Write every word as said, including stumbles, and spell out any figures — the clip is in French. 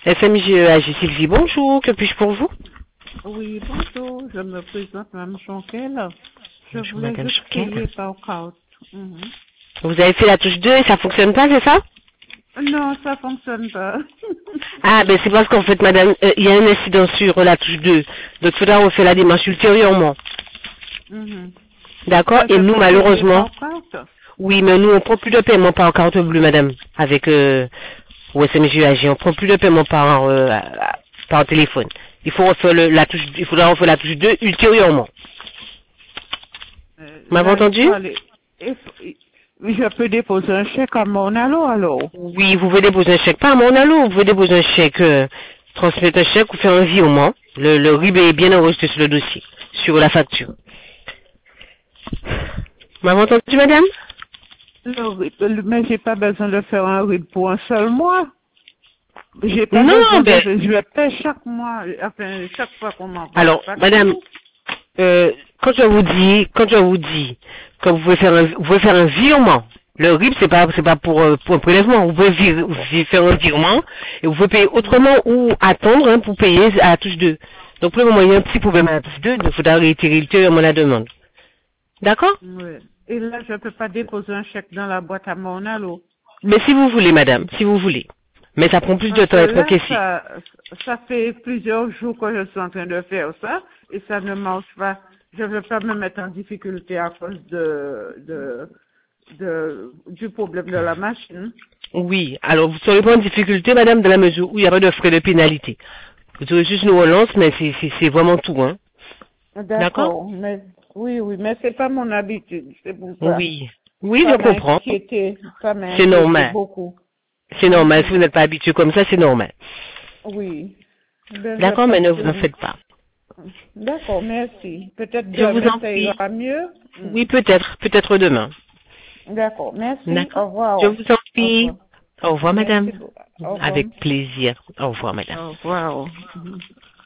S M J E A G Sylvie, bonjour, que puis-je pour vous? Oui, bonjour, je me présente Mme Chonquel. Je Bonjour, voulais Madame juste Chonquel. payer par carte. Mhm. Vous avez fait la touche deux et ça fonctionne pas, c'est ça? Non, ça fonctionne pas. Ah, ben c'est parce qu'en fait, madame, euh, il y a un incident sur la touche deux. Donc, il faudra refaire la démarche ultérieurement. Mhm. D'accord? Mais Et je nous, peux payer malheureusement, par carte. oui, mais nous, on prend plus de paiement par carte bleue, madame, avec euh, au S M J E A G. On prend plus de paiement par, euh, par téléphone. Il faut refaire le, la touche, il faudra refaire la touche deux ultérieurement. Euh, Vous m'avez là, il entendu? faut aller. il faut- il- Je peux déposer un chèque à mon allo, alors. Oui, vous pouvez déposer un chèque. Pas à mon allo, vous pouvez déposer un chèque, euh, transmettre un chèque ou faire un virement. Le, le R I B est bien enregistré sur le dossier, sur la facture. Vous m'avez entendu, madame? Le R I P, le- mais j'ai pas besoin de faire un R I P pour un seul mois. J'ai pas Non, besoin de, ben, je vais payer chaque mois, enfin, chaque fois qu'on m'envoie la alors, madame, facture. euh, quand je vous dis, quand je vous dis que vous pouvez faire un, vous pouvez faire un virement, le R I B c'est pas, c'est pas pour, euh, pour un prélèvement, vous pouvez vir- vi- faire un virement et vous pouvez payer Mhm. autrement ou attendre hein, pour payer à la touche deux. Donc pour le moment, il y a un petit problème à la touche deux, donc il faudra réitérer ultérieurement la demande. D'accord? Ouais. Et là, je peux pas déposer un chèque dans la boîte à mon allo. Mais si vous voulez, madame, si vous voulez. Mais ça prend plus de Parce temps que à être là, encaissé. ça, ça fait plusieurs jours que je suis en train de faire ça et ça ne marche pas. Je ne veux pas me mettre en difficulté à cause de, de, de, du problème de la machine. Oui, alors vous ne serez pas en difficulté, madame, dans la mesure où il n'y a pas de frais de pénalité. Vous aurez juste une relance, mais c'est c'est- c'est vraiment tout, hein. D'accord? D'accord, mais oui, oui, mais c'est pas mon habitude, c'est pour ça. Oui. Oui, Ça je m'a comprends. inquiété, ça m'a C'est inquiété normal. beaucoup. C'est normal. Si Mhm. vous n'êtes pas habitué comme ça, c'est normal. Oui. Ben, je D'accord, mais pense ne que vous en oui. faites pas. D'accord, merci. Peut-être Je vous demain en ça prie. ira mieux. Oui, Hmm. peut-être. Peut-être demain. D'accord, merci. D'accord? Au revoir. Je vous en Au prie. revoir. Au revoir, Merci madame. beaucoup. Au revoir. Avec plaisir. Au revoir, madame. Au revoir. Mhm.